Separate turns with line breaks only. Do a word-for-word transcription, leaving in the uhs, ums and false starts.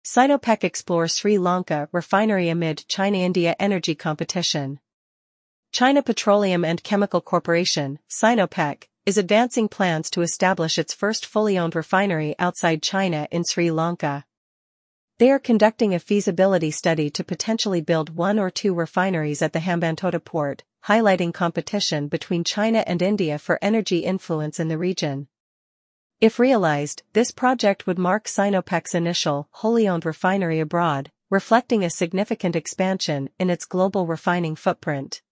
Sinopec explores Sri Lanka refinery amid China-India energy competition. China Petroleum and Chemical Corporation, Sinopec, is advancing plans to establish its first fully owned refinery outside China in Sri Lanka. They are conducting a feasibility study to potentially build one or two refineries at the Hambantota port, highlighting competition between China and India for energy influence in the region. If realized, this project would mark Sinopec's initial, wholly owned refinery abroad, reflecting a significant expansion in its global refining footprint.